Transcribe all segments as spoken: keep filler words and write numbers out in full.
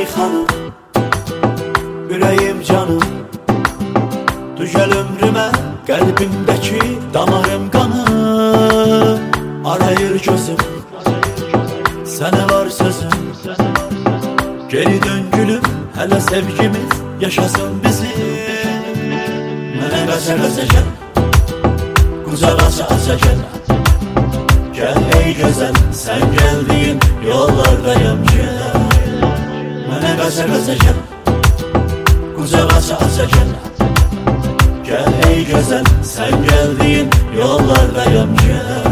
ey xanım, ürəyim canım, düzəl ömrümə, qəlbimdəki damarım qanım. Arayır gözüm, sənə var sözüm, geri dön gülüm, hələ sevgimiz yaşasın bizim. Mənə qəzə-qəzə gəl, qucaq aça-aça gəl, gəl ey gözəl, sən gəldiyin yollardayım gəl. Mənə qəzə-qəzə gəl, qucaq aça-aça gəl, gəl ey gözəl, sən gəldiyin yollardayım gəl.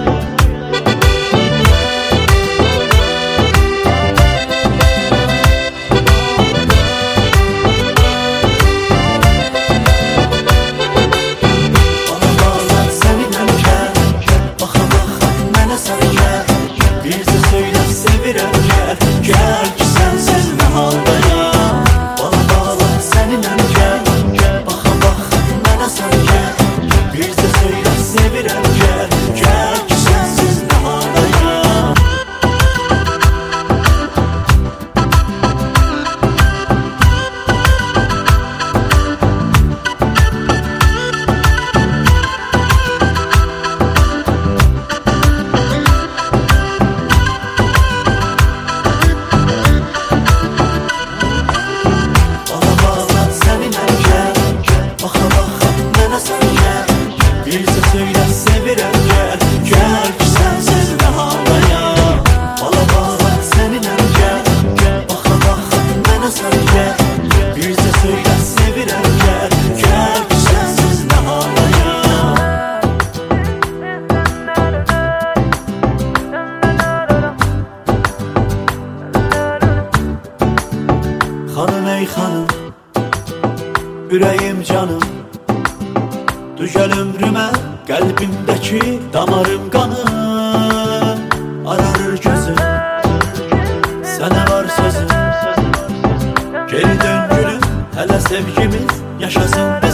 Gel ki sensiz ne haldayım, bana bağla seninle gel. Baxa baxa mənə sən gəl, bir də söylə sevirəm gəl. Gel ki sensiz ne haldayım. Xanım ey xanım, ürəyim canım, düzəl ömrümə, qəlbimdəki damarım qanım. Ararır gözüm, sənə var sözüm, geri dön gülüm, hələ sevgimiz yaşasın.